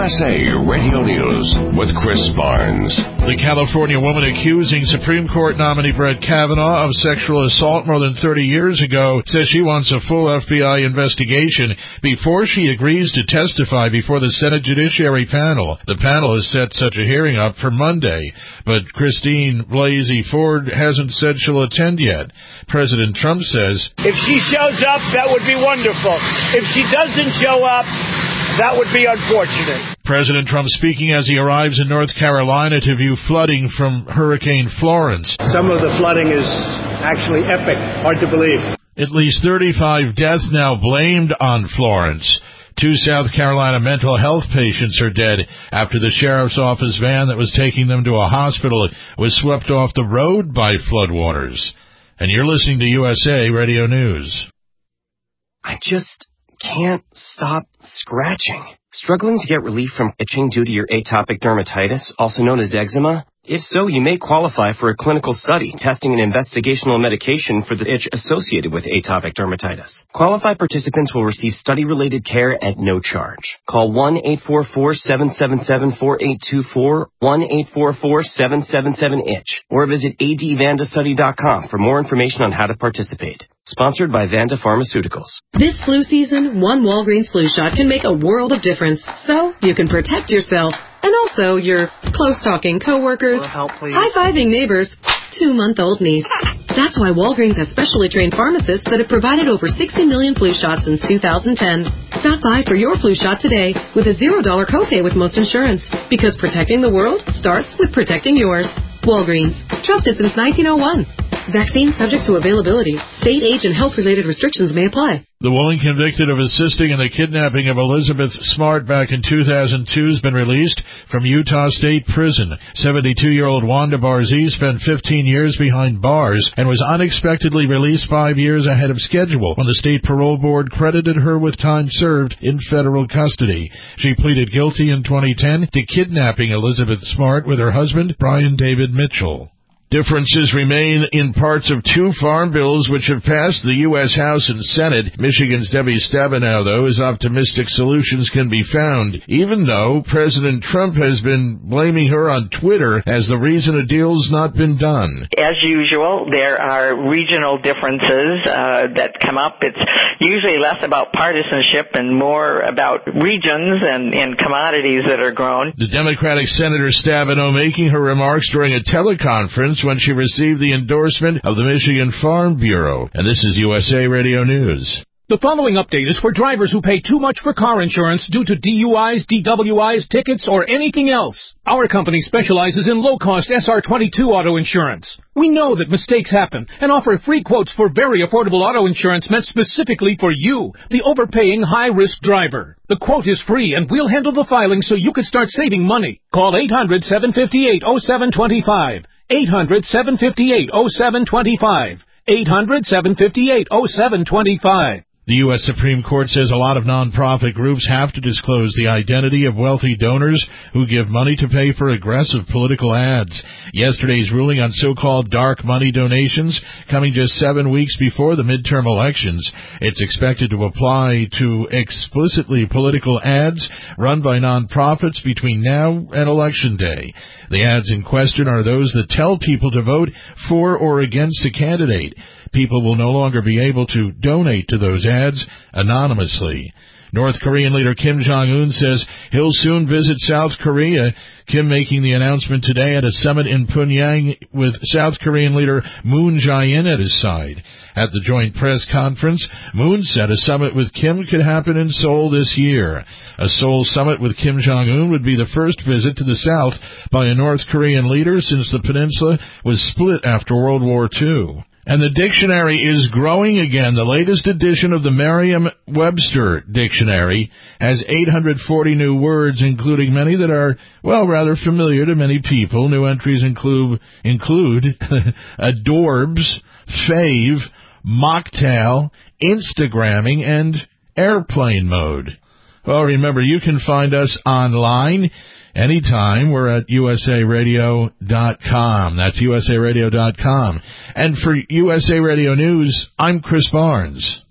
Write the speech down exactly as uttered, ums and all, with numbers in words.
S A Radio News with Chris Barnes. The California woman accusing Supreme Court nominee Brett Kavanaugh of sexual assault more than thirty years ago says she wants a full F B I investigation before she agrees to testify before the Senate Judiciary Panel. The panel has set such a hearing up for Monday, but Christine Blasey Ford hasn't said she'll attend yet. President Trump says, "If she shows up, that would be wonderful. If she doesn't show up, that would be unfortunate." President Trump speaking as he arrives in North Carolina to view flooding from Hurricane Florence. Some of the flooding is actually epic. Hard to believe. At least thirty-five deaths now blamed on Florence. Two South Carolina mental health patients are dead after the sheriff's office van that was taking them to a hospital was swept off the road by floodwaters. And you're listening to U S A Radio News. I just can't stop scratching. Struggling to get relief from itching due to your atopic dermatitis, also known as eczema? If so, you may qualify for a clinical study testing an investigational medication for the itch associated with atopic dermatitis. Qualified participants will receive study-related care at no charge. Call one eight four four, seven seven seven, four eight two four, one eight four four, seven seven seven, itch, or visit a d vanda study dot com for more information on how to participate. Sponsored by Vanda Pharmaceuticals. This flu season, one Walgreens flu shot can make a world of difference, so you can protect yourself and also your close-talking coworkers, high-fiving neighbors, two-month-old niece. That's why Walgreens has specially trained pharmacists that have provided over sixty million flu shots since two thousand ten. Stop by for your flu shot today with a zero dollar copay with most insurance, because protecting the world starts with protecting yours. Walgreens. Trusted since nineteen oh one. Vaccine subject to availability. State, age, and health-related restrictions may apply. The woman convicted of assisting in the kidnapping of Elizabeth Smart back in two thousand two has been released from Utah State Prison. seventy-two-year-old Wanda Barzee spent fifteen years behind bars and was unexpectedly released five years ahead of schedule when the state parole board credited her with time served in federal custody. She pleaded guilty in twenty ten to kidnapping Elizabeth Smart with her husband, Brian David Mitchell. Differences remain in parts of two farm bills which have passed the U S House and Senate. Michigan's Debbie Stabenow, though, is optimistic solutions can be found, even though President Trump has been blaming her on Twitter as the reason a deal's not been done. As usual, there are regional differences uh, that come up. It's usually less about partisanship and more about regions and, and commodities that are grown. The Democratic Senator Stabenow making her remarks during a teleconference when she received the endorsement of the Michigan Farm Bureau. And this is U S A Radio News. The following update is for drivers who pay too much for car insurance due to D U Is, D W Is, tickets, or anything else. Our company specializes in low-cost S R twenty-two auto insurance. We know that mistakes happen and offer free quotes for very affordable auto insurance meant specifically for you, the overpaying high-risk driver. The quote is free, and we'll handle the filing so you can start saving money. Call eight hundred, seven five eight, oh seven two five. eight hundred, seven five eight, oh seven two five. eight hundred, seven five eight, oh seven two five. The U S Supreme Court says a lot of nonprofit groups have to disclose the identity of wealthy donors who give money to pay for aggressive political ads. Yesterday's ruling on so-called dark money donations coming just seven weeks before the midterm elections. It's expected to apply to explicitly political ads run by nonprofits between now and Election Day. The ads in question are those that tell people to vote for or against a candidate. People will no longer be able to donate to those ads anonymously. North Korean leader Kim Jong-un says he'll soon visit South Korea. Kim making the announcement today at a summit in Pyongyang with South Korean leader Moon Jae-in at his side. At the joint press conference, Moon said a summit with Kim could happen in Seoul this year. A Seoul summit with Kim Jong-un would be the first visit to the South by a North Korean leader since the peninsula was split after World War Two. And the dictionary is growing again. The latest edition of the Merriam-Webster dictionary has eight hundred forty new words, including many that are, well, rather familiar to many people. New entries include, include adorbs, fave, mocktail, Instagramming, and airplane mode. Well, remember, you can find us online anytime. We're at U S A radio dot com. That's U S A radio dot com. And for U S A Radio News, I'm Chris Barnes.